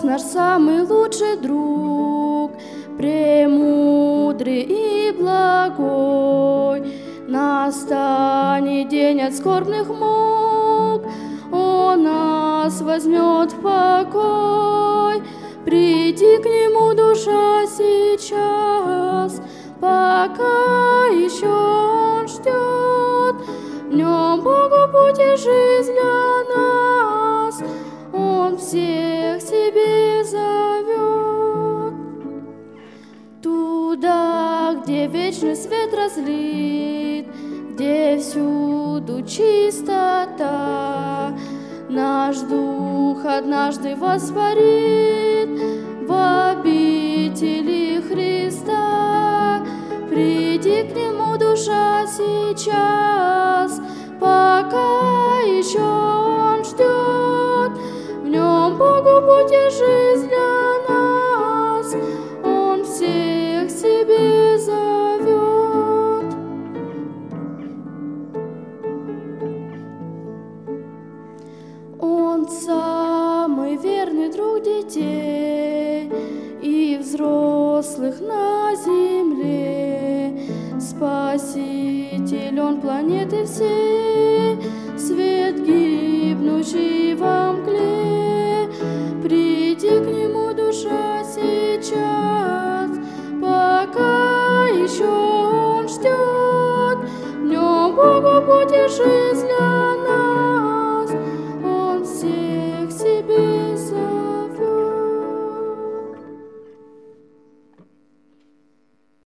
наш самый лучший друг, премудрый и благой. Настанет день от скорбных мук, Он нас возьмет в покой. Приди к Нему, душа, сейчас, пока еще Он ждет. В Нем Богу путь и жизнь для нас, Он всех себе зовет. Туда, где вечный свет разлит, где всюду чистота, наш дух однажды воспарит в обители Христа. Приди к Нему, душа, сейчас, пока еще Он ждет. В Нем Богу путь и жизнь для нас, Он всех себе зовет. Он самый верный друг детей и взрослых на земле. Спаситель Он планеты всей, свет гибнущий во мгле. Приди к Нему, душа, сейчас, пока еще Он ждет. В Нем Богу путь и жизнь